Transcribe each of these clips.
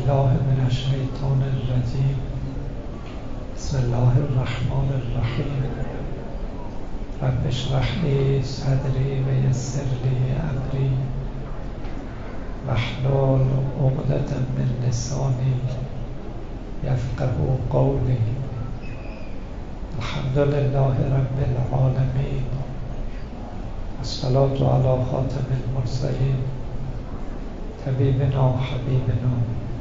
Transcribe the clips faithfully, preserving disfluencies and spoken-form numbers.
بالله من الشیطان الرجیم. بسم الله الرحمن الرحیم. رب اشرح لی صدری و یسر لی امری واحلل عقدة من لسانی یفقهوا قولی. الحمد لله رب العالمین، الصلاة علی خاتم المرسلین، طبیبنا حبیبنا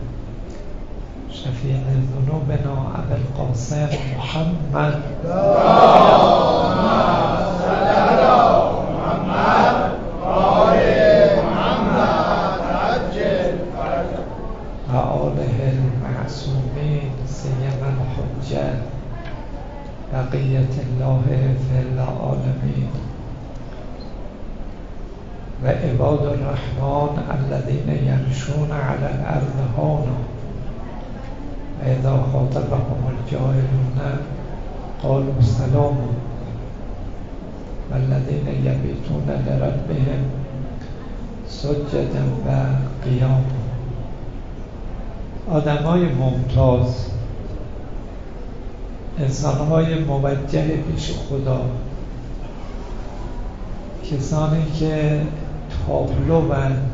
شفیع ذنوبنا ابی القاسم محمد. اللهم صل علی محمد و آل محمد عجل فرجه و آله المعصومین سیما الحجة بقیة الله فی العالمین و عباد الرحمن الذین یمشون علی الارض هونا و اذا خاطبهم الجاهلون قالوا سلاما و الذین یبیتون لربهم سجدا و قیاما. آدمای ممتاز، انسانهای موجه پیش خدا، کسانی که تابلوند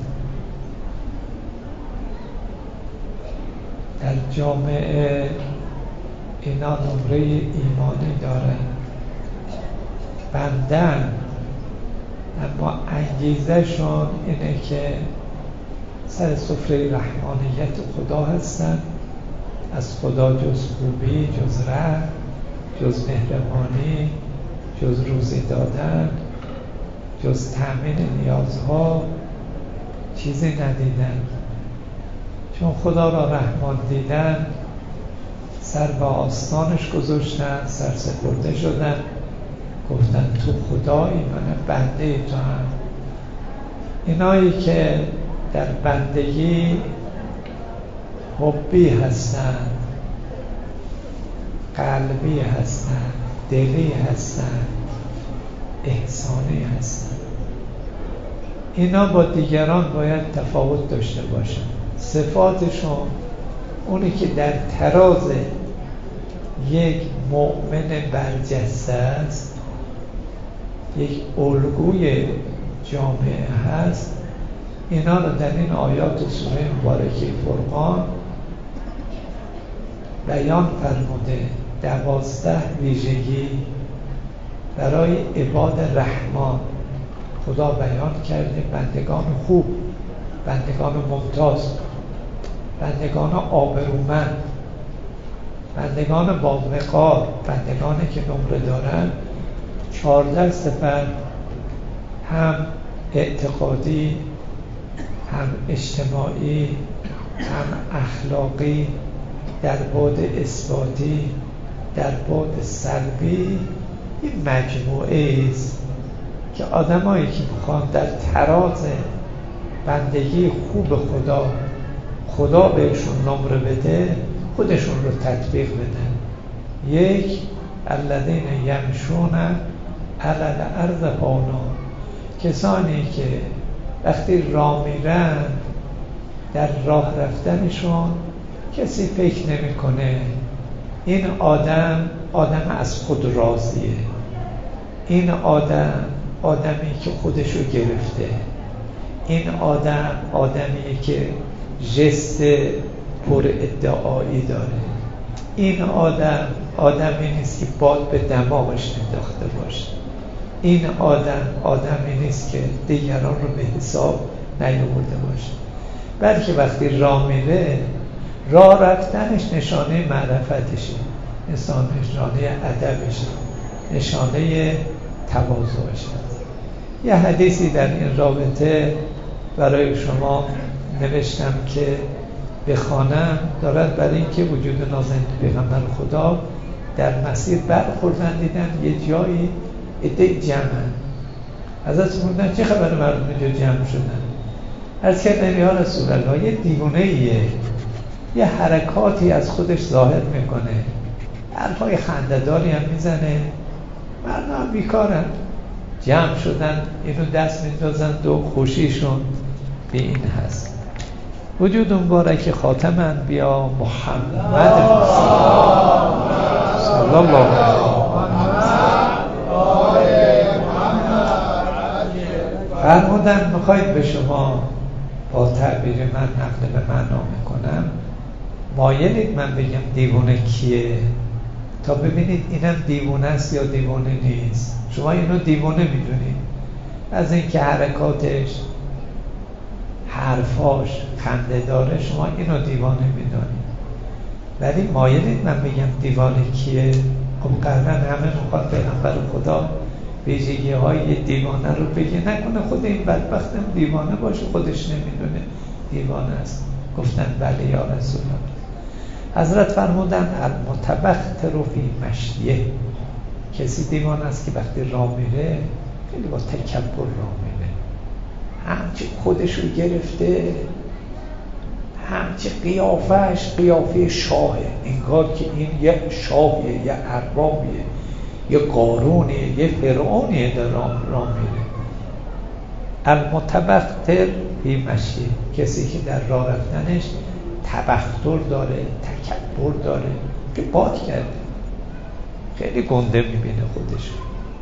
در جامعه، اینا نمره ایمانی دارن، بندن، اما انگیزه شون اینه که سر سفره رحمانیت خدا هستن. از خدا جز خوبی، جز رحم، جز مهربانی، جز روزی دادن، جز تأمین نیازها چیزی ندیدن. چون خدا را رحمان دیدن، سر به آستانش گذاشتن، سر سپرده شدن، گفتن تو خدایی، من بنده تو هم. اینایی که در بندگی حبی هستن، قلبی هستن، دلی هستن، احسانی هستن، اینا با دیگران باید تفاوت داشته باشن. صفاتشون اونی که در تراز یک مؤمن برجسته است، یک الگوی جامعه هست، اینا رو در این آیات سوره مبارکه فرقان بیان فرموده. دوازده ویژگی برای عباد رحمان خدا بیان کرده. بندگان خوب، بندگان ممتاز، بندگان آبرومند، بندگان با وقار، بندگانی که نمره دارن. چهارده صفت، هم اعتقادی، هم اجتماعی، هم اخلاقی، در بعد اثباتی، در بعد سلبی. این مجموعه است که آدمایی که میخوان در تراز بندگی خوب خدا خدا بهشون نمره بده، خودشون رو تطبیق بدن. یک، الذین یمشون علی الارض هونا، کسانی که وقتی راه میرن در راه رفتنشون کسی فکر نمیکنه این آدم آدم از خود راضیه، این آدم آدمی که خودشو گرفته، این آدم آدمیه که ژست پر ادعایی داره، این آدم آدمی نیست که باد به دماغش انداخته باشه، این آدم آدمی نیست که دیگران رو به حساب نیاورده باشه. بلکه وقتی راه میره، راه رفتنش نشانه معرفتشه، نشانه ادبشه، نشانه تواضعشه. یه حدیثی در این رابطه برای شما نوشتم که بخوانم، دارد برای اینکه وجود نازنین پیغمبر خدا در مسیر برخوردن، دیدن یه جایی عده جمعن. حضرت فرمودن چه خبر مردم اینجا جمع شدن؟ عرض کردن یا رسول الله، یه دیوانه ایه، یه حرکاتی از خودش ظاهر میکنه، حرفای خنده‌داری هم میزنه، مردم هم بیکارن، جمع شدن اینو دست میندازن و خوشیشون به این هست. وجود مبارک خاتم انبیا محمد صلی الله علیه فرمودن میخواید به شما با تعبیر من نقل به معنا میکنم، مایلید من بگم دیوانه کیه تا ببینید اینم دیوانه است یا دیوانه نیست. شما اینو دیوانه میدونید از اینکه حرکاتش حرفاش خنده داره، شما اینو دیوانه میدونید، ولی مایلید من بگم دیوانه کیه؟ خب قرآن همه میخواد پیغمبر خدا ویژگی های دیوانه رو بگه، نکنه خود این بدبختم دیوانه باشه خودش نمیدونه دیوانه است. گفتن بله یا رسول الله. حضرت فرمودن المتبختر فی مشیه، کسی دیوانه است که وقتی راه میره خیلی با تکبر راه میره، همچه خودش رو گرفته، همچه قیافش قیافه شاهه، انگار که این یه شاهیه، یه اربابیه، یه قارونیه، یه فرعونیه در راه میره. المتبختر فی مشیه، کسی که در راه رفتنش تبختر داره، تکبر داره، که باد کرده، خیلی گنده میبینه خودش.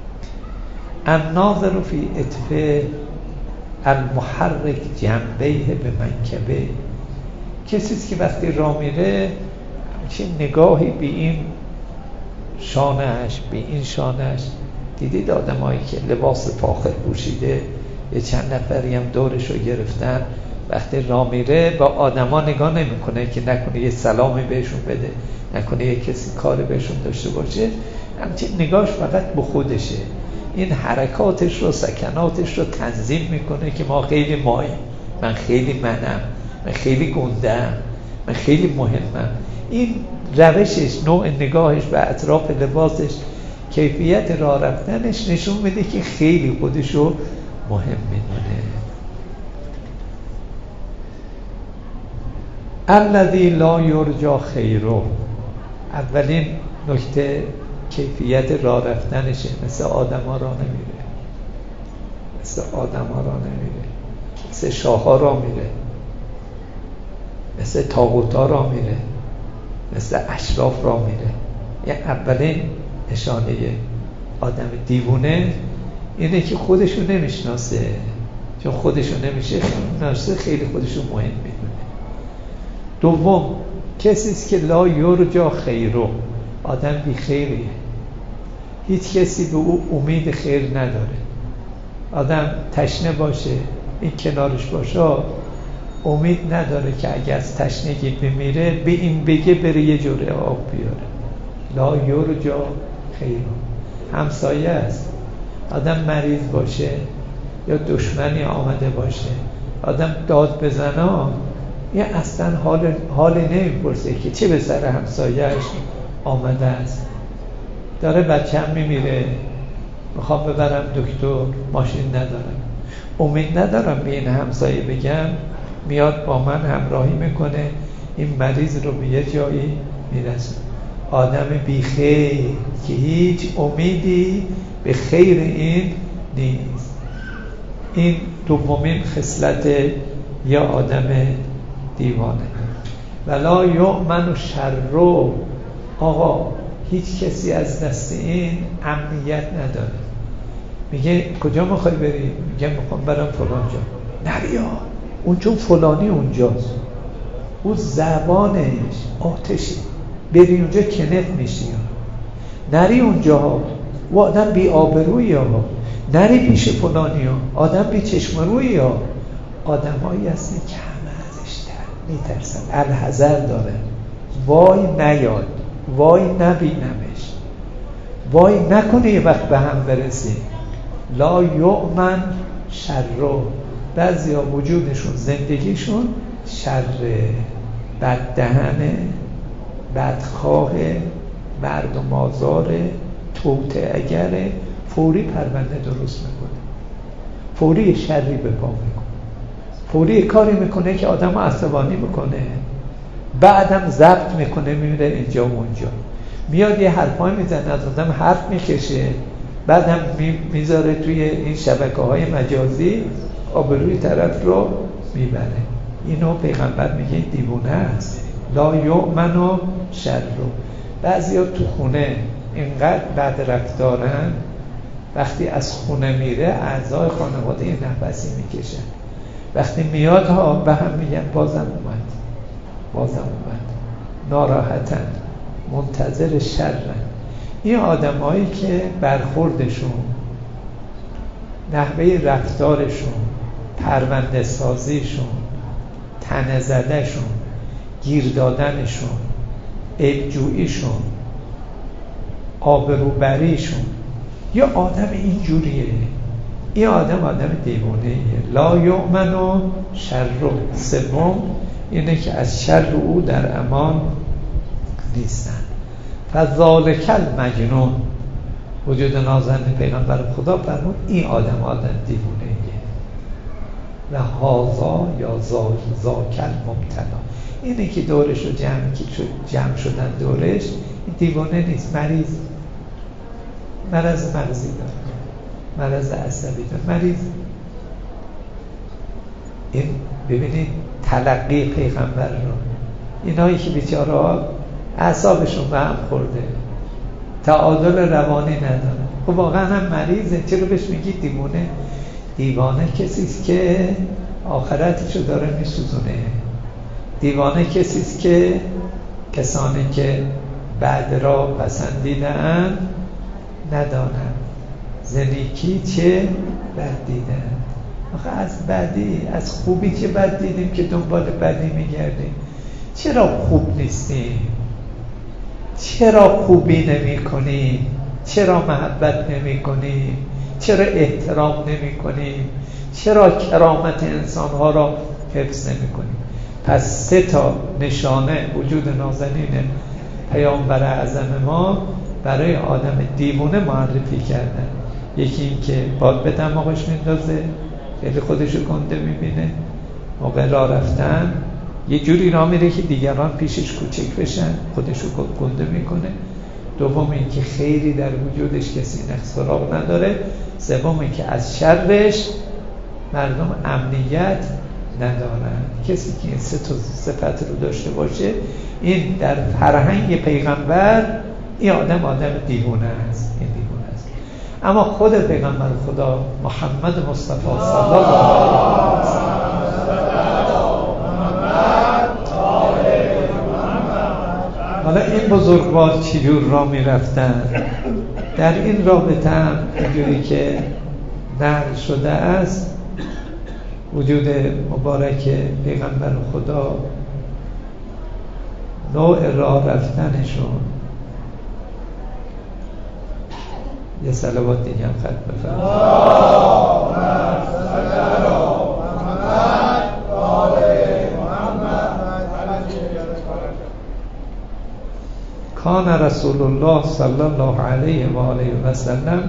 الناظر فی اطفه المحرک جنبیه به منکبه، کسیست که وقتی راه میره چه نگاهی به این شانهش، به این شانهش. دیدید آدمایی که لباس فاخر پوشیده یه چند نفری هم دورش رو گرفتن، وقتی راه میره با آدما نگاه نمیکنه که نکنه یه سلامی بهشون بده، نکنه یه کسی کاری بهشون داشته باشه، همچین نگاهش فقط به خودشه. این حرکاتش رو، سکناتش رو تنظیم میکنه که ما خیلی ماییم، من خیلی منم، من خیلی گندم، من خیلی مهمم. این روشش، نوع نگاهش به اطراف لباسش، کیفیت راه رفتنش نشون میده که خیلی خودشو مهم میدونه. الذی لا یرجا خیره، اولین نکته کیفیت راه رفتنشه، مثل آدم ها راه نمیره، مثل آدم ها راه نمیره، مثل شاه ها راه میره، مثل طاغوت ها راه میره، مثل اشراف راه میره. یعنی اولین نشانه آدم دیوونه اینه که خودشو نمیشناسه، چون خودشو نمیشناسه خیلی خودشو مهم میدونه. دوم، کسیست که لا یرجا خیره، آدم بی خیریه، هیچ کسی به او امید خیر نداره. آدم تشنه باشه، این کنارش باشه، امید نداره که اگه از تشنگی بمیره به این بگه بره یه جوره آب بیاره. لا یرجا خیره. همسایه است، آدم مریض باشه یا دشمنی آمده باشه، آدم داد بزنه، یه اصلا حال حال نمیپرسه که چه به سر همسایه‌اش آمده است. داره بچه‌م میمیره، میخوام ببرم دکتر، ماشین ندارم، امید ندارم به این همسایه بگم، میاد با من همراهی میکنه، این مریض رو به یه جایی میرسه. آدم بیخیر که هیچ امیدی به خیر این نیست. این دومین خصلت یا آدم دیوانه. ولا یؤمن شر، آقا هیچ کسی از دست این امنیت نداره. میگه کجا میخوای بری؟ میگه میخوام برم فلان جا. نریا، اون چون فلانی اونجاست، اون زبانش آتشه، بری اونجا کنف میشی. نری اونجا ها، و آدم بی آبرویی ها، نری پیش فلانی ها، آدم بی چشم رویی ها. آدم هایی هستن که همه ازش میترسن، الحذر داره، وای نیاد، وای نبینمش، وای نکنه یه وقت به هم برسیم. لا یؤمن شر، بعضی ها وجودشون، زندگیشون شره، بددهنه، بدخواهه، مردم آزاره، توطئه اگره، فوری پرونده درست میکنه، فوری شری به پا میکنه، فوری کاری میکنه که آدم رو عصبانی میکنه، بعدم ضبط میکنه، میمیره اینجا و اونجا، میاد یه حرفای میزنه، از آدم حرف میکشه، بعدم میذاره توی این شبکه های مجازی، آبروی طرف رو میبره. اینو پیغمبر میگه دیوونه است. لا یؤمن شر. بعضیا تو خونه اینقدر بد رفتارن وقتی از خونه میره اعضای خانواده یه نفسی میکشن، وقتی میاد ها به هم میگن بازم اومد بازم اومد، ناراحتن، منتظر شرن. این آدمایی که برخوردشون، نحوه رفتارشون، پرونده سازیشون، تنه زدهشون، گیر دادنشون، عیبجوییشون، آبروبریشون، یه آدم اینجوریه، این آدم آدم دیوانه‌ایه. لا یؤمن شر. سوم اینه که از شر او در امان نیستن. فذالک المجنون. وجود نازنده پیغمبر خدا فرمود این آدم آدم دیوانه‌ایه. و هازا یا ذاکل مبتلا. اینه که دورش رو جمع که جمع شدن دورش، این دیوانه نیست، مریض، مرض مغزی داره، مرض عصبی داره، مریض. این ببینید تلقی پیغمبر رو، اینایی که بیچاره ها اعصابشون به هم خورده، تعادل روانی نداره، خب واقعا هم مریضه، چرا بهش میگی دیوانه؟ دیوانه کسیست که آخرتشو داره میسوزونه. دیوانه کسیست که کسانی که بعد را پسندیدن ندانند ز نیکی چه بد دیدند. آخه از بدی، از خوبی چه بد دیدیم که دنبال بدی میگردیم؟ چرا خوب نیستیم؟ چرا خوبی نمی کنیم؟ چرا محبت نمی کنیم؟ چرا احترام نمی کنیم؟ چرا کرامت انسانها را حفظ نمی کنیم؟ پس سه تا نشانه وجود نازنین پیامبر اعظم ما برای آدم دیوانه معرفی کردن. یکی این که باد به دماغش میندازه، خیلی خودشو گنده میبینه، موقع راه رفتن یه جوری راه میره که دیگران پیشش کوچک بشن، خودشو گنده میکنه. دوم این که خیری در وجودش کسی نخسراغ نداره. سوم این که از شرش مردم امنیت ندارن. کسی که این سه تا صفت رو داشته باشه، این در فرهنگ پیغمبر این آدم آدم دیوانه است، این دیوانه است. اما خود پیغمبر خدا محمد مصطفی صلی الله علیه و سلم، حالا این بزرگوار چجور راه می رفتن؟ در این رابطه هم اینجوری که نقل شده است، وجود مبارک پیغمبر خدا، نوع راه رفتنشون، یه صلوات دیگه هم خط بفرمایید. کان رسول الله صلی الله علیه و آله و سلم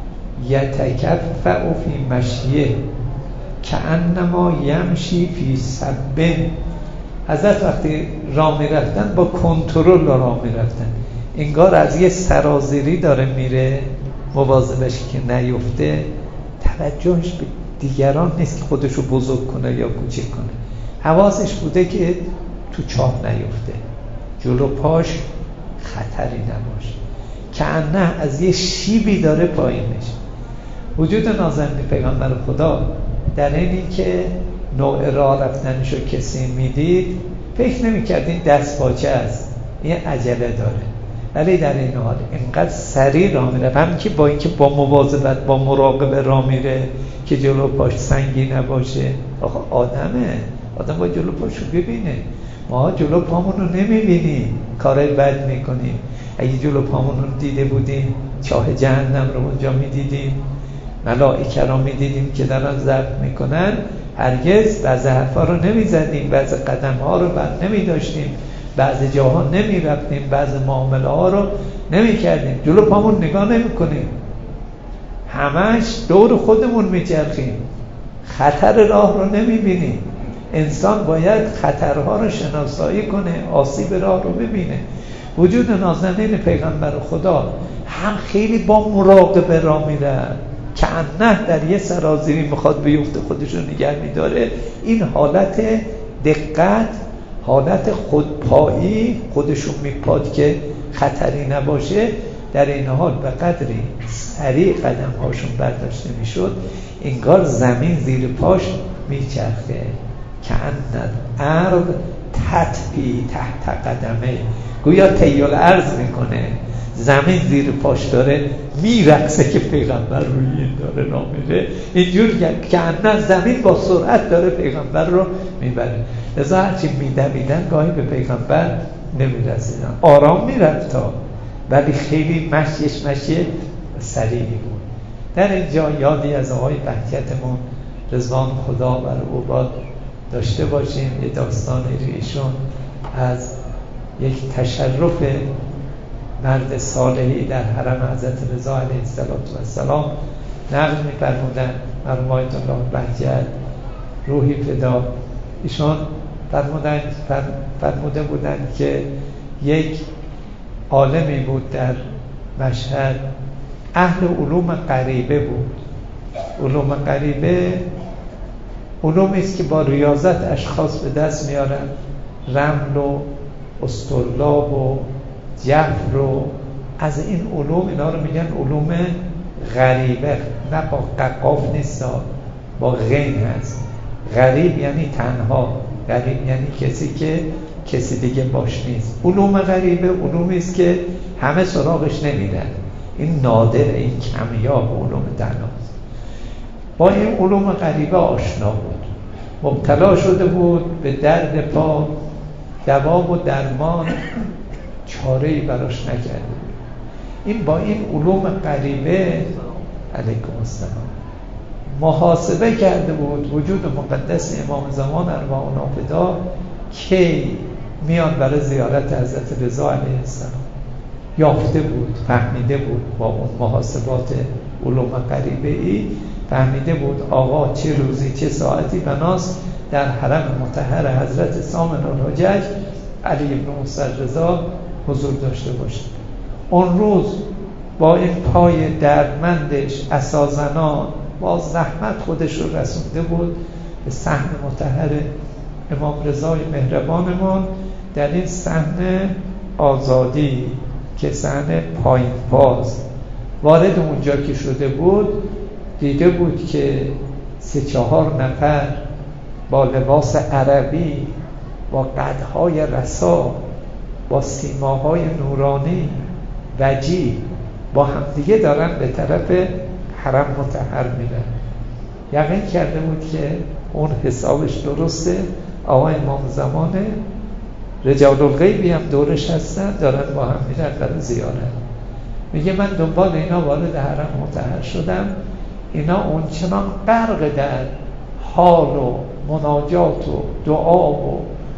یتکفع فی مشیه کأنما یمشی فی سبه. حضرت وقتی راه می رفتن با کنترل راه می رفتن، انگار از یه سرازیری داره میره، مواظبش که نیفته، توجهش به دیگران نیست که خودشو بزرگ کنه یا کوچک کنه، حواسش بوده که تو چاه نیفته، جلو پاش خطری نباشه، که انه از یه شیبی داره پایین میشه. وجود نازنین پیغمبر خدا در اینی که نوع راه رفتنشو کسی میدید فکر نمی‌کرد این دست پاچه است، این عجله داره، ولی در این حال اینقدر سریع راه میره، همین که با اینکه با مواظبت با مراقبه راه میره که جلو پاش سنگی نباشه. آخه آدمه، آدم با جلو پاشو ببینه. ما جلو پامون رو نمیبینیم، کارهای بد میکنیم. اگه جلو پامون رو دیده بودیم، چاه جهنم رو اونجا میدیدیم، ملائکه رو میدیدیم که دارن ضبط میکنن، هرگز بعض حرفا رو نمیزدیم، بعض قدم ها رو بر نمیداشتیم، بعض جاها نمیرفتیم، بعض معامله ها رو نمیکردیم، جلو پامون نگاه نمیکنیم، همش دور خودمون میچرخیم، خطر راه رو نمیبینیم. انسان باید خطرها رو شناسایی کنه، آسیب راه رو ببینه. وجود نازنین پیغمبر خدا هم خیلی با مراقبه راه میره، که انه در یه سرازیری میخواد بیفته، خودش رو نگه میداره. این حالت دقت، حالت خودپایی، خودشون میپاد که خطری نباشه، در این حال به قدری سریع قدم هاشون برداشته میشد انگار زمین زیر پاش میچرخه، که ان الارض تطفی تحت قدمه، گویا طی الارض میکنه، زمین زیر پاش داره میرقصه که پیغمبر روی این داره راه میره، اینجور که ان زمین با سرعت داره پیغمبر رو میبره. لذا هرچی میدویدن گاهی به پیغمبر نمیرسیدن، آرام میرفتا ولی خیلی مشیش مشی سریعی بود. در اینجا یادی از آقای بهجتمون رضوان خدا بر او باد داشته باشیم. یه داستان ایشون از یک تشرف مرد صالحی در حرم حضرت رضا علیه السلام نقل می‌فرمودند. مرحوم آیت الله بهجت روحی فدا، ایشان فرمودند فرموده بودند که یک عالمی بود در مشهد، اهل علوم غریبه بود. علوم غریبه علومی است که با ریاضت اشخاص به دست میارن، رمل و اسطرلاب و جبر و از این علوم، اینا رو میگن علوم غریبه، نه با قاف نیست، با غین هست. غریب یعنی تنها، غریب یعنی کسی که کسی دیگه باش نیست. علوم غریبه علومی است که همه سراغش نمیرن، این نادره، این کمیاب علوم دناست. با این علوم غریبه آشنا بود، مبتلا شده بود به درد پا، دوا و درمان چاره‌ای براش نکرده بود. این با این علوم غریبه علیکم السلام محاسبه کرده بود وجود مقدس امام زمان ارواحنا فدا که میان برای زیارت حضرت رضا علیه السلام. یافته بود، فهمیده بود، با اون محاسبات علوم غریبه ای فهمیده بود آقا چه روزی چه ساعتی بناست در حرم مطهر حضرت سامن الحجج علی بن موسی رضا حضور داشته باشه. اون روز با این پای دردمندش عصازنا با زحمت خودش رو رسونده بود به صحن مطهر امام رضای مهربانمون. در این صحن آزادی که صحن پایین پاس وارد اونجا که شده بود، دیده بود که سه چهار نفر با لباس عربی، با قدهای رسا، با سیماهای نورانی وجی، با همدیگه دارن به طرف حرم مطهر میرن. یقین کرده بود که اون حسابش درسته، آقا امام زمانه، رجال الغیبی هم دورش هستن، دارن با هم میرن برای زیارت. میگه من دنبال اینا وارد حرم مطهر شدم، اینا اون چنان غرق در حال و مناجات و دعا و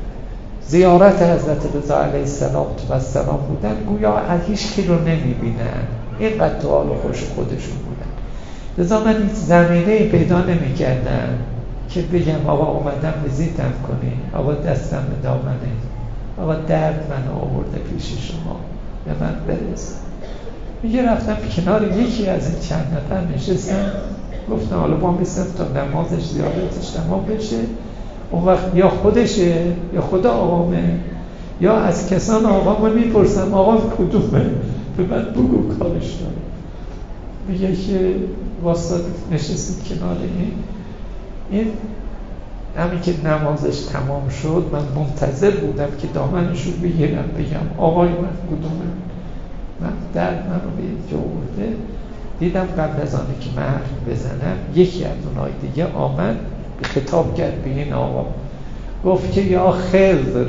زیارت حضرت رضا علیه السلام بودن گویا از هیچ کی رو نمیبینن، اینقدر تو حال و خوش خودشون بودن. لذا من این زمینه پیدا نمی کردم که بگم آقا اومدم ویزیتم کنی، آقا دستم به دامنه، آقا درد من آورده پیش شما، به من برس. میگه رفتم کنار یکی از این چند نفر نشستم، گفتم حالا با میستم تا نمازش زیارتش تمام بشه، اون وقت یا خودشه یا خدا آقامه یا از کسان آقامه میپرسم آقام کدومه، به من بگو کارش داره. میگه که واسطه نشستید کنار این این همین که نمازش تمام شد من منتظر بودم که دامنشو بگیرم بگم آقای من کدومه، من درد من رو به جا برده. دیدم قبل از آنه که من حرف بزنم یکی از اونای دیگه آمد خطاب کرد به این آقا، گفت که یا خضر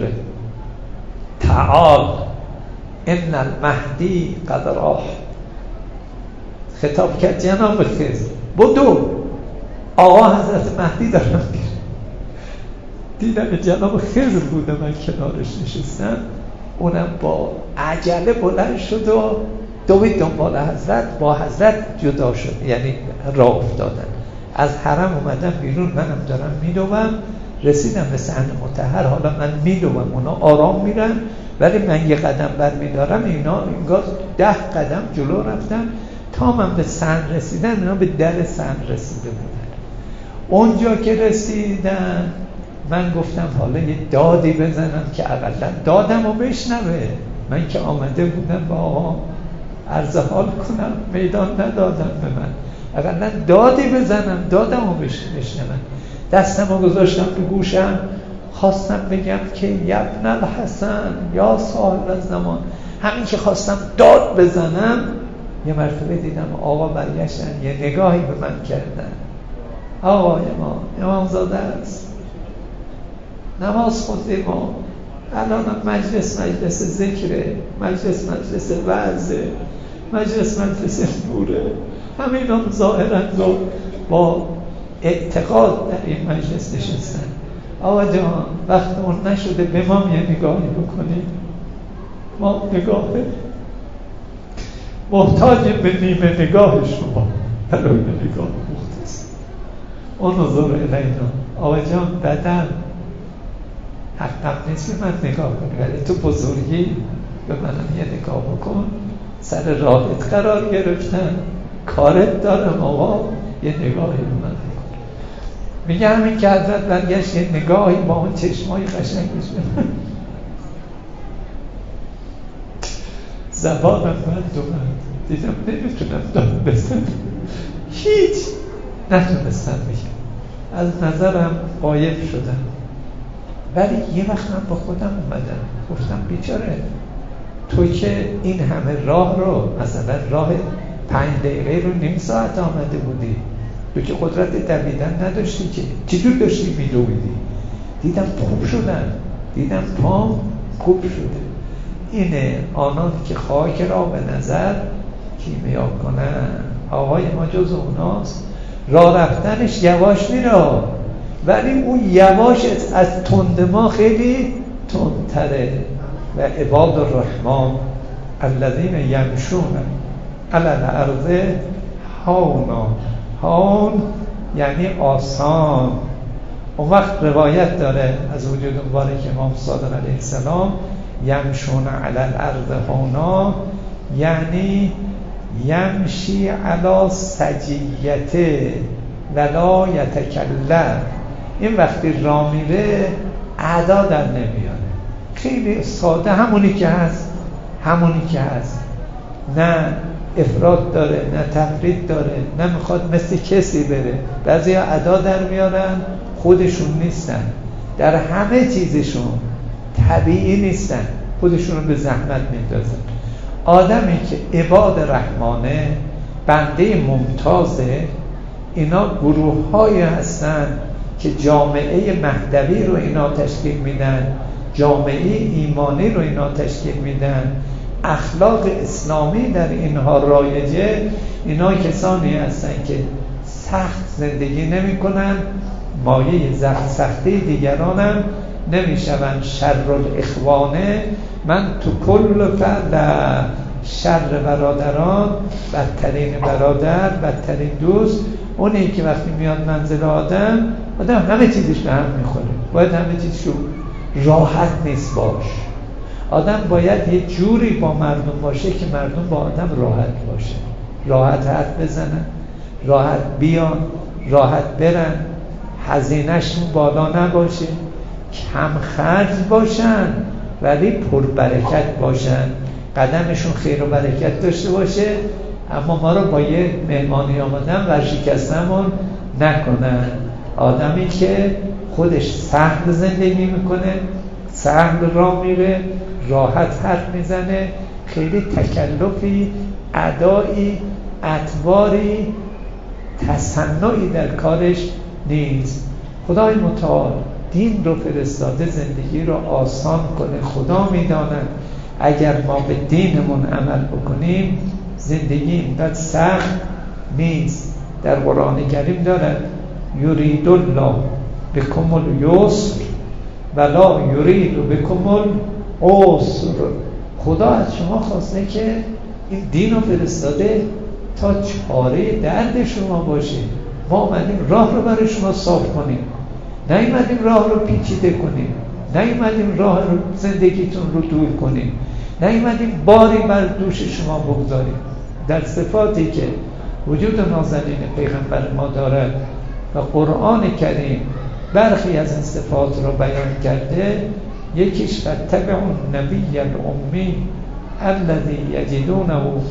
تعال ان المهدی قد راح. خطاب کرد جناب خضر بدو، آقا حضرت مهدی دارم میره. دیدم جناب خضر بوده، من کنارش نشستم، اونم با عجله بلند شد و دوید دنبال حضرت، با حضرت جدا شد، یعنی راه افتادن. از حرم اومدم بیرون، منم دارم میدوم، رسیدم به صحن مطهر. حالا من میدوم، اونا آرام میرن، ولی من یه قدم بر میدارم، اینا انگار ده قدم جلو رفتن تا من به صحن رسیدم. اینا به در صحن رسیده بودن. اونجا که رسیدن من گفتم حالا یه دادی بزنم که اقلا دادم رو بشنوه. من که آمده بودم با آقا عرض حال کنم، میدان ندادم به من، اقلا دادی بزنم، دادم رو بشنوه. دستم رو گذاشتم تو گوشم، خواستم بگم که یبن الحسن یا صاحب زمان. همین که خواستم داد بزنم یه مرتبه دیدم آقا برگشتن، یه نگاهی به من کردن. آقای ما امامزاده است، نماز خوندیم ما، الان مجلس مجلس ذکره، مجلس مجلس وعظه، مجلس مجلس نوره، همین هم ظاهرا با اعتقاد در این مجلس نشستن. آقا جان وقت اون نشده به ما یه نگاهی بکنیم؟ ما نگاه محتاجیم به نیمه نگاه شما برای نگاه مختصر. اون نظر الینا. آقا جان بدم حقم نیست به من نگاه کنی، ولی تو بزرگی به منم یه نگاه بکن. سر راهت قرار گرفتن، کارت دارم آقا، یه نگاهی به من بکن. میگه همین که حضرت برگشت یه نگاهی با اون چشمای قشنگش به من، زبانم بند و بند دیدم نمیتونم داد بزنم، هیچ نتونستم بگم، از نظرم غایب شدم. ولی یه وقت من با خودم اومدم گفتم بیچاره تو که این همه راه رو، مثلا راه پنج دقیقه رو نیم ساعت آمده بودی، تو که قدرت دویدن نداشتی، که چجور داشتی میدویدی؟ دیدم خوب شدن، دیدم پام خوب شده. اینه آنان که خاک را به نظر کیمیا کنن. آقای ما جز اوناست، راه رفتنش یواش میره، ولی اون یواش از تند ما خیلی تندتره. و عباد الرحمن الذین یمشون علی الارض هونا، هون یعنی آسان. اون وقت روایت داره از وجود مبارک امام صادق علیه السلام، یمشون علی الارض هونا یعنی یمشی علی سجیته ولا یتکلم. این وقتی راه میره اعدا در نمیاره، خیلی ساده، همونی که هست همونی که هست، نه افراد داره نه تفرید داره، نه میخواد مثل کسی بره. بعضی ها ادا در میارن خودشون نیستن، در همه چیزشون طبیعی نیستن، خودشون رو به زحمت میندازن. آدمی که عباد رحمانه، بنده ممتازه، اینا گروه هایی هستن که جامعه مهدوی رو اینا تشکیل میدن، جامعه ایمانی رو اینا تشکیل میدن، اخلاق اسلامی در اینها رایجه. اینا کسانی هستن که سخت زندگی نمی کنن، مایه سختی دیگرانم نمیشون. شر الاخوانه، من تو کل فرد شر برادران، بدترین برادر، بدترین دوست اونی که وقتی میاد منزل آدم، آدم همه چیزش به هم میخوره، باید همه چیزشو راحت نیست باش. آدم باید یه جوری با مردم باشه که مردم با آدم راحت باشه، راحت حرف بزنن، راحت بیان، راحت برن، هزینه‌شون بالا نباشه، کم خرج باشن ولی پربرکت باشن، قدمشون خیر و برکت داشته باشه، اما ما رو با یه مهمانی آمدن ورشکستمون نکنن. آدمی که خودش سهل زندگی میکنه، سهل راه میره، راحت حرف میزنه، خیلی تکلفی، ادایی، اطواری، تصنعی در کارش نیست. خدای متعال دین رو فرستاده زندگی رو آسان کنه. خدا میداند اگر ما به دینمون عمل بکنیم زندگی اینقدر سخت نیست. در قرآن کریم دارد یرید الله بکم الیسر ولا یرید بکم العسر. خدا از شما خواسته که این دین رو فرستاده تا چاره درد شما باشه. ما اومدیم راه رو برای شما صاف کنیم، نیومدیم راه رو پیچیده کنیم، نیومدیم راه رو زندگیتون رو دور کنیم، نیومدیم باری بر دوش شما بگذاریم. در صفاتی که وجود نازنین پیغمبر ما دارد و قرآن کریم برخی از این صفات رو بیان کرده. یکیش فاتبعوا النبی الامی الذی یجدونه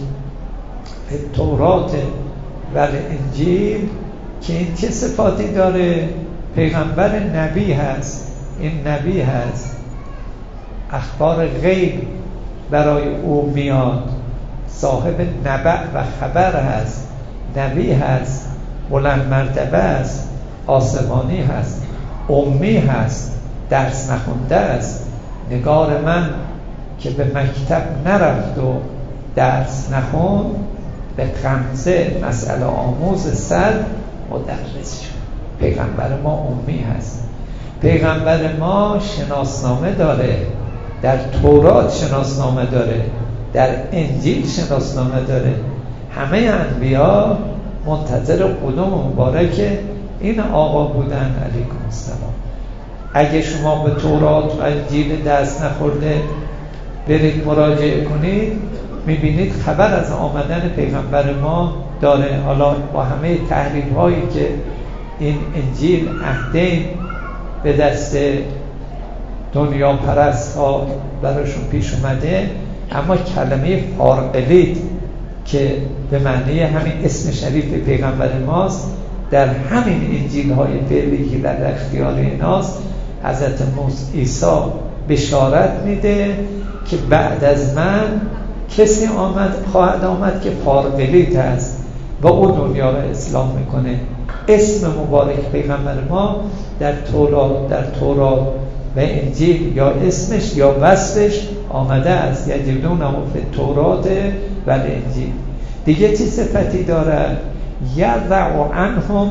فی التوراة و الانجیل، که این چه صفاتی داره؟ پیغمبر نبی هست، این نبی هست، اخبار غیب برای او میاد، صاحب نبع و خبر هست، نبی هست، بلند مرتبه است، آسمانی هست، امی هست، درس نخونده است. نگار من که به مکتب نرفت و درس نخوند، به خمسه مسئله آموز صد مدرس شد. پیغمبر ما امی هست. پیغمبر ما شناسنامه داره، در تورات شناسنامه داره، در انجیل شناسنامه داره. همه انبیا منتظر قدوم مبارک این آقا بودن علیکم السلام. اگه شما به تورات و انجیل دست نخورده برید مراجعه کنید، میبینید خبر از آمدن پیغمبر ما داره. حالا با همه تحریف هایی که این انجیل عهدین به دست دنیا پرست ها براشون پیش اومده، اما کلمه فارقلید که به معنی همین اسم شریف پیغمبر ماست، در همین انجیل های فعلی که در اختیار ایناست، حضرت موسی عیسی بشارت میده که بعد از من کسی آمد خواهد آمد که فارقلید هست و او دنیا را اسلام میکنه. اسم مبارک پیغمبر ما در تورات در تورات و انجیل یا اسمش یا وصفش آمده است، یجدونه فی التورات و الانجیل. دیگه چه صفتی داره؟ یضع عنهم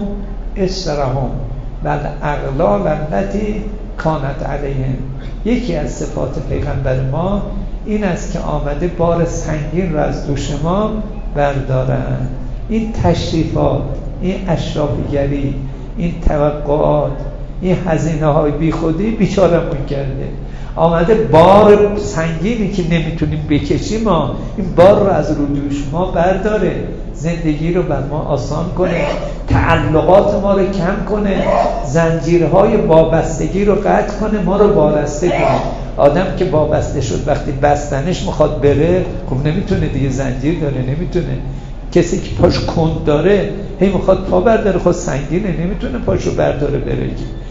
اصرهم و الاغلال التي کانت علیهم. یکی از صفات پیغمبر ما این است که آمده بار سنگین رو از دوش ما بردارن. این تشریفات، این اشرافیگری، این توقعات، این هزینه های بی خودی بیچارمون کرده. آمده بار سنگینی که نمیتونیم بکشیم، ما این بار رو از رو دوش ما برداره، زندگی رو بر ما آسان کنه، تعلقات ما رو کم کنه، زنجیرهای وابستگی رو قطع کنه، ما رو وابسته کنه. آدم که وابسته شد وقتی بستنش میخواد بره، خب نمیتونه دیگه، زنجیر داره نمیتونه. کسی که پاش کند داره هی میخواد پا برداره، خود سنگینه نمیتونه پاشو برداره بره.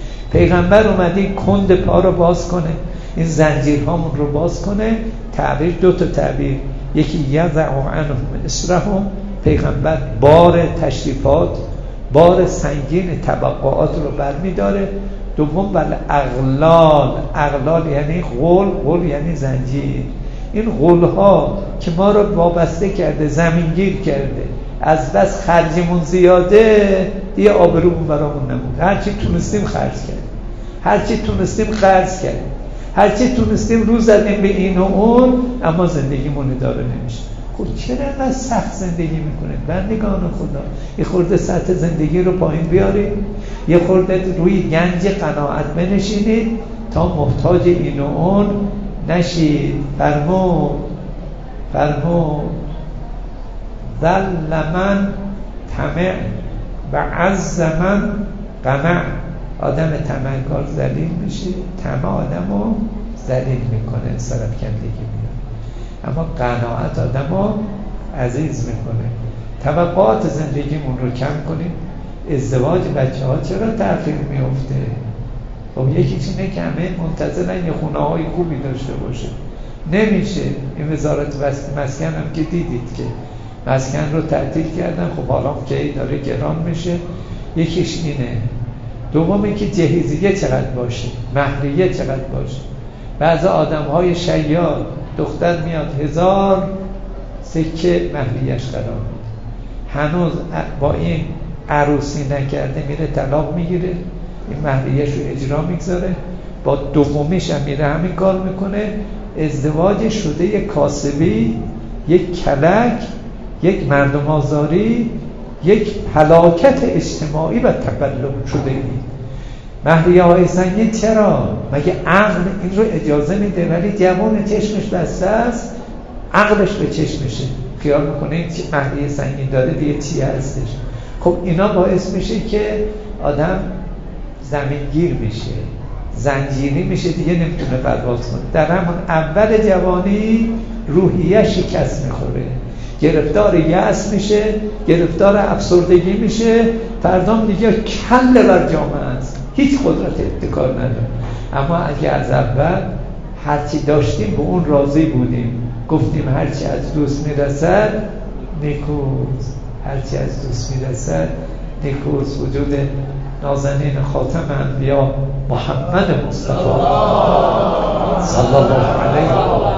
پیغمبر اومده این کند پا رو باز کنه، این زنجیرهامون رو باز کنه. تعبیر دو تا تعبیر، یکی یضع عنهم اصرهم، پیغمبر بار تشریفات، بار سنگین طبقات رو برمیداره. دوم بل اغلال، اغلال یعنی غل، غل یعنی زنجیر. این غلها که ما رو وابسته کرده، زمینگیر کرده، از بس خرجمون زیاده دیگه آبرومون برامون نمود. هرچی تونستیم خرج کردیم، هرچی تونستیم خرج کردیم، هرچی تونستیم رو زدیم به این و اون، اما زندگیمون اداره نمیشه. خب چرا اینقدر سخت زندگی میکنه؟ بندگان خدا یه خورده سطح زندگی رو پایین بیارید، یه خورده روی گنج قناعت بنشینید تا محتاج این و اون نشید. فرمود فرمود ذل من طمع و عز من قمع. آدم طمعکار ذلیل میشه، طمع آدمو ذلیل میکنه، سرفکندگی میکنه، اما قناعت آدمو عزیز میکنه. طبقات زندگیمون رو کم کنیم. ازدواج بچه ها چرا تأخیر میفته؟ خب یکیش اینه که همه منتظرن یه خونه های خوبی داشته باشه، نمیشه. این وزارت مسکن هم که دیدید که مسکن رو تعطیل کردن، خب حالا که داره گران میشه. یکیش اینه. دومی که جهیزیه چقدر باشه، مهریه چقدر باشه. بعضی آدم های شیاد، دختر میاد هزار سکه مهریهش قرار میده، هنوز با این عروسی نکرده میره طلاق میگیره، این مهریهش رو اجرا میگذاره، با دومیش هم میره همین کار میکنه. ازدواج شده یک کاسبی، یک کلک، یک مردم آزاری، یک هلاکت اجتماعی و تقلب شده ای. مهریه های سنگین چرا؟ مگه عقل این رو اجازه میده؟ ولی جوان چشمش بسته است، عقلش به چشمشه، خیال میکنه این مهریه سنگین داره دیگه چی هستش. خب اینا باعث میشه که آدم زمینگیر میشه، زنجیری میشه، دیگه نمیتونه پرواز کنه. در همون اول جوانی روحیه شکست میخوره، گرفتار یأس میشه، گرفتار افسردگی میشه، فردا دیگه کل بر جامعه است، هیچ قدرت ابتکار نداره. اما اگه از اول هرچی داشتیم به اون راضی بودیم، گفتیم هرچی از دوست میرسد نیکوست، هرچی از دوست میرسد نیکوست. وجود نازنین خاتم انبیا محمد مصطفی صلی الله علیه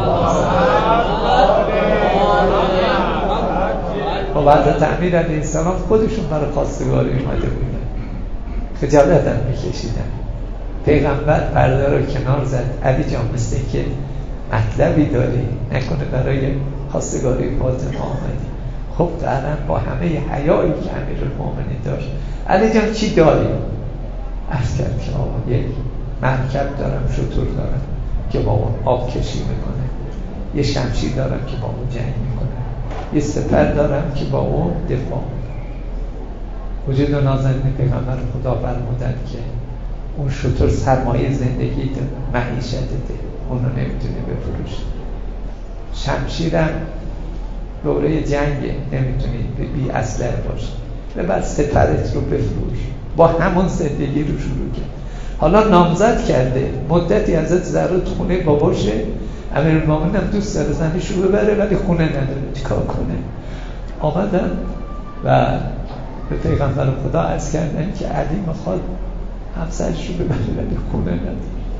و بعد امیر علیه السلام خودشون برای خواستگاری اومده بودن، خجالت هم میکشیدن. پیغمبر پرده رو کنار زد، علی جان مثل که مطلبی داری، نکنه برای خواستگاری فاطمه آمدی؟ خب دارم با همه حیایی که امیرالمومنین داشت، علی جان چی داری؟ عرض کرد که آقا یک مرکب دارم، شتر دارم که با اون آب کشی میکنه، یه شمشیر دارم که با اون جنگ میکنه، یه سپر دارم که با اون دفاع میکنه. وجود نازنین پیغمبر خدا فرمودند که اون شتر سرمایه زندگی ده، معیشت ده، اونو نمیتونی بفروشی. شمشیرم دوره جنگه، نمیتونی بی اسلحه باشی، ببر سپرت رو بفروش. با همون زندگی رو شروع کرد. حالا نامزد کرده، مدتی ازت ذره تو خونه باباشه، امیرالمومنین هم دوست داره زنش رو ببره ولی خونه نداره، چیکار کنه؟ آمدن و به پیغمبر خدا عرض کردن که علی میخواد همسرش رو ببره ولی خونه نداره.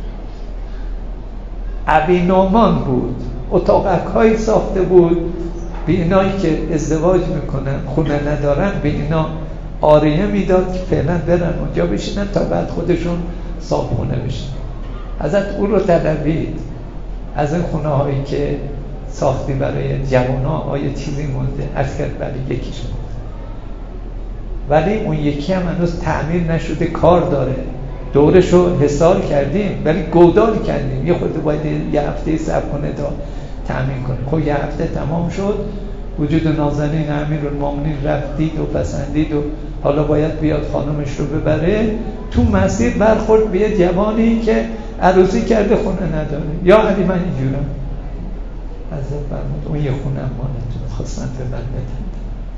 ابی نعمان بود، اتاقک‌هایی ساخته بود به اینایی که ازدواج میکنن خونه ندارن، به اینا آریه میداد که فعلا برن اونجا بشینن تا بعد خودشون صاحب خونه بشن. حضرت او رو طلبید، از این خونه هایی که ساختی برای جوانا آیا چیزی مونده؟ عرض کرد بله یکیش مونده، ولی اون یکی هم هنوز تعمیر نشده، کار داره، دورش رو حصار کردیم ولی گودال کردیم، یه خود باید یه هفته صبر کنه تا تعمیر کنه. خب یه هفته تمام شد، وجود نازنین امیرالمومنین رفت دید و پسندید و حالا باید بیاد خانمش رو ببره. تو مسیر برخورد به یه جوانی که عروسی کرده خونه نداره. یا علی من اینجورم، حضرت فرمود اون یه خونه امانتون خواستن به من بدن.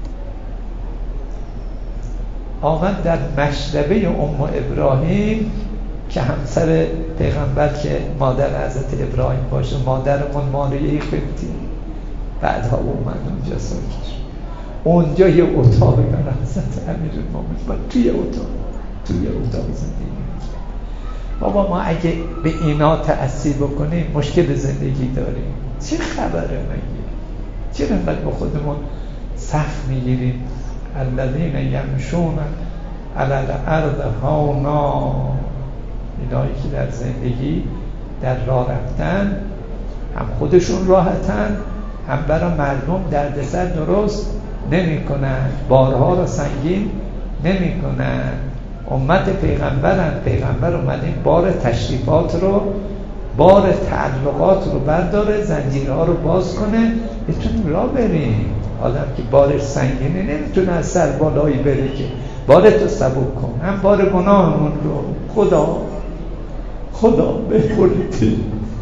آمد در مشربه ام ابراهیم که همسر پیغمبر که مادر حضرت ابراهیم باشه، مادرمون ماریه قبطی، بعدها اومد اونجا ساکت. اونجا یه اتاقی برای حضرت امیرالمومنین با توی اتاق توی اتاق زندگی می‌کرد. بابا ما اگه به اینا تأثیر بکنیم مشکل زندگی داریم. چه خبره مگه؟ چرا انقدر با خودمون سخت میگیریم؟ الذین یمشون علی الارض هونا، اینایی که در زندگی در راه رفتن هم خودشون راحتن، هم برای مردم دردسر درست نمی کنن، بارها رو سنگین نمی کنن. امت پیغمبرن، پیغمبر اومده بار تشریفات رو، بار تعلقات رو برداره، زنجیرها رو باز کنه، بتونیم راه بریم. آدم که بارش سنگینه نمیتونه از سر بالایی بره که بارتو سبک کن، هم بار گناهمون رو خدا خدا بخورید،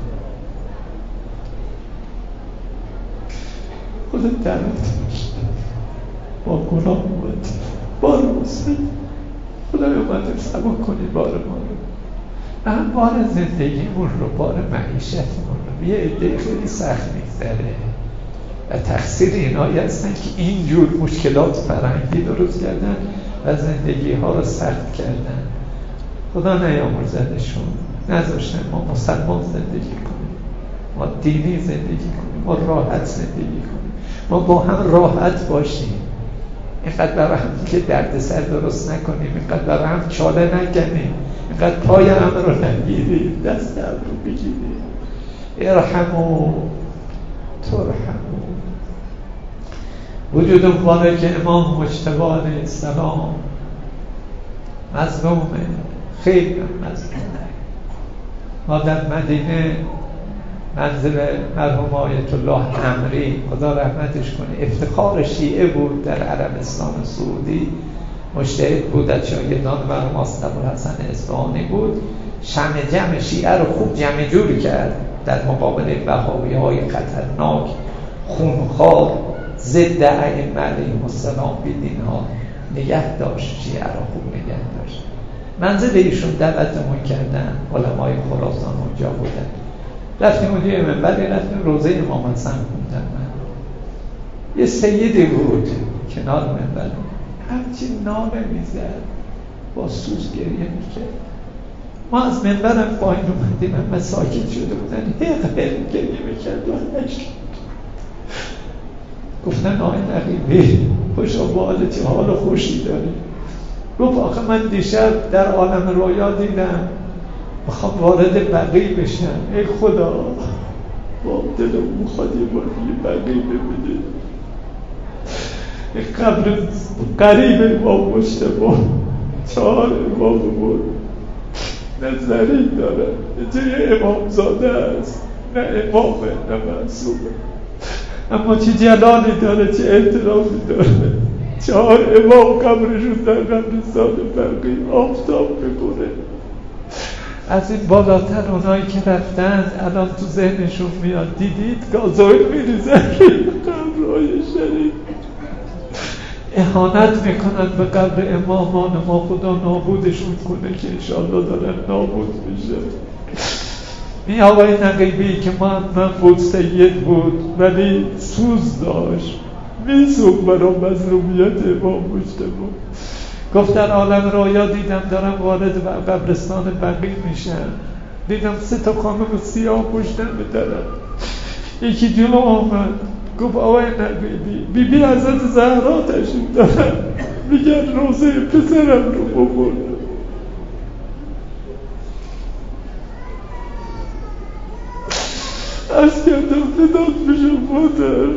خودت درمت با گناه بود بار مسلم خدا اومده سبک کنید بار ما رو، هم بار زندگیمون رو، بار معیشتمون رو. یه عده خیلی سخت میگذره و تقصیر اینایی هستن که اینجور مشکلات فرهنگی درست کردن و زندگی ها رو سخت کردن. خدا نیامرزدشون، نذاشتن ما مسلمان زندگی کنیم، ما دینی زندگی کنیم، ما راحت زندگی کنیم، ما با هم راحت باشیم، اینقدر برای هم که دردسر درست نکنیم، اینقدر برای هم چاله نکنیم، اینقدر پای هم رو نگیریم، دست هم رو بگیریم. ارحمو ترحمو. وجود مبارک امام مجتبی علیه السلام مظلومه، خیلی مظلومه. ما در مدینه منزل مرحوم آیت الله امری خدا رحمتش کنه، افتخار شیعه بود در عربستان سعودی مجتهد بود، از شاگردان مرحوم آصف ابوالحسن اصفهانی بود. شمع جمع شیعه رو خوب جمع جور کرد در مقابل وهابی‌های خطرناک خونخوار ضد ائمه علیهم السلام بی‌دین‌ها نگه داشت، شیعه رو خوب نگه داشت. منزل ایشون دعوتمون کردن، علمای خراسان اونجا بودن، رفتیم اونجا یه منبری، رفتیم روزه امام حسن خوندن. من یه سیدی بود کنار منبر، همچین نامه میزد، با سوز گریه میکرد. ما از منبرم پایین اومدیم، همه ساکت شده بودن، حق حق گریه میکرد و نشکرد. گفتن آقای نقیبی خوشا به حال چه حال خوشی داری؟ گفت آخه من دیشب در عالم رویا دیدم میخوام وارد بقیع بشم، ای خدا با دلم میخواد یه بار یه بقیع ببینه، این قبر قریب امام مجتبی چهار امام بود، نه زرین داره، نه جای امام زاده است، نه امامه نه معصومه، اما چه جلالی داره، چه احترامی داره. چهار امام قبرشون در قبرستان بقیع آفتاب میکنه. از این بالاتر اونایی که رفتن الان تو ذهنشون میاد، دیدید گازوئیل میریزن قبرهای شریف، اهانت میکنن به قبر امامان ما، خدا نابودشون کنه که انشالله دارن نابود میشه. این آقای نقیبی که محمد بود، سید بود، ولی سوز داشت، میسوخت برای مظلومیت امام مجتبی. گفت در عالم رویا دیدم دارم وارد قبرستان بقیع میشم، دیدم سه تا خانم سیاه پشتم بدرم، یکی جلو آمد گفت آقای نقیبی بی بی حضرت زهرا تشریف دارم، میگن روزه پسرم رو بخور. از کردم نداد بشم مادر،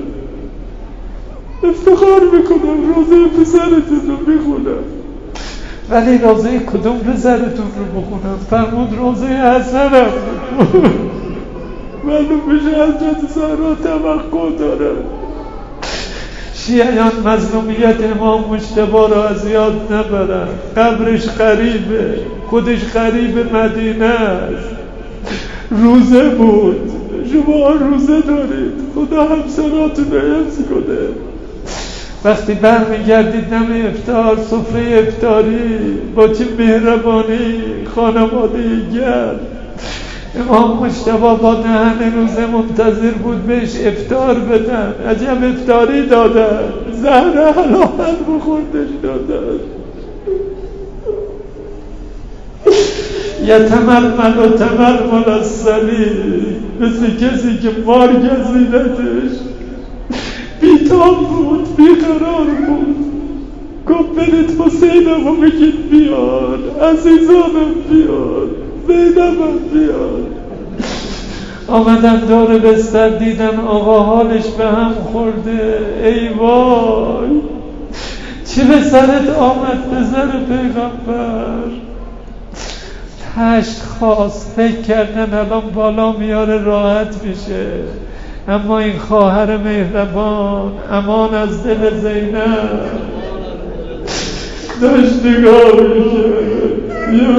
افتخار میکنم روزه پسرتون رو میخونم، ولی روزه کدوم پسرتون رو بخونم؟ فرمود روزه حسنم بخونم. معلوم بشه حضرت زهرا توقع دارن. شیعیان مظلومیت امام مجتبی را از یاد نبرن، قبرش قریبه، خودش قریب مدینه است، روزه بود، شما روزه دارید، خدا همسراتون رو حفظ کنه. وقتی برمیگردید دم افطار، سفره افطاری با چه مهربانی، خانواده گرد، امام مجتبی با دهن روزه منتظر بود بهش افطار بدن، عجب افطاری دادن، زهر حلال بخوردش دادن. یتململ و تململ الصلیب، مثل کسی که مار گزیدتش، بیتاب بود، بیقرار بود. گفت برید حسینم رو بگید بیاد، عزیزانم بیاد، زینبم بیاد. آمدن دور بستر، دیدن آقا حالش به هم خورده، ای وای چه به سرت آمد پسر پیغمبر؟ تشت خواست، فکر کردن الان بالا میاره راحت میشه، اما این خواهر مهربان امان از دل زینب داشت نگاه میکرد، یه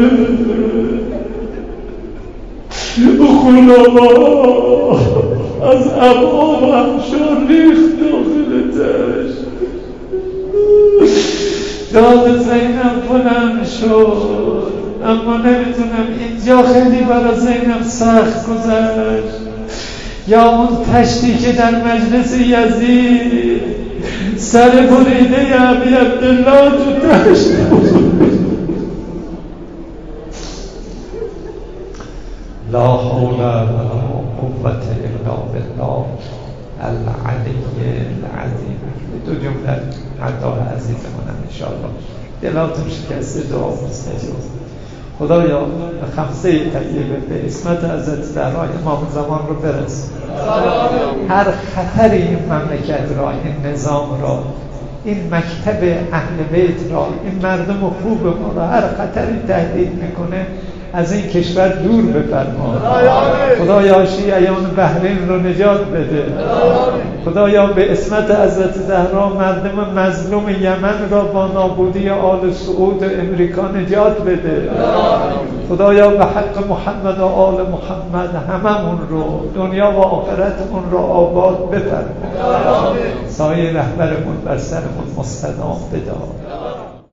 وقت خلابا از ابعاب همشار ریخت داخل تشت. داد زینب بلند شد، اما نمیتونم، اینجا خیلی برای زینب سخت گذشت. یا اون تشتی که در مجلس یزید سر بریده ابی عبدالله تو تشت بود. لا حول ولا قوة الا بالله العلی العظیم. دو جمله حتی عزیز منم انشاءالله دلاتون شکسته، دعا مستجاب. خدایا به خمسه طیبه به اسمت حضرت زهرا امام زمان رو برسون، هر خطری این مملکت را، این نظام را، این مکتب اهل بیت را، این مردم خوب ما را، هر خطری تهدید میکنه از این کشور دور بفرما. خدایا شیعیان بحرین رو نجات بده. خدایا به اسمت حضرت زهرا مردم مظلوم یمن را با نابودی آل سعود و امریکا نجات بده. خدایا به حق محمد و آل محمد هممون رو دنیا و آخرتمون رو آباد بفرما. سایه رهبرمون بر سرمون مستدام بدار.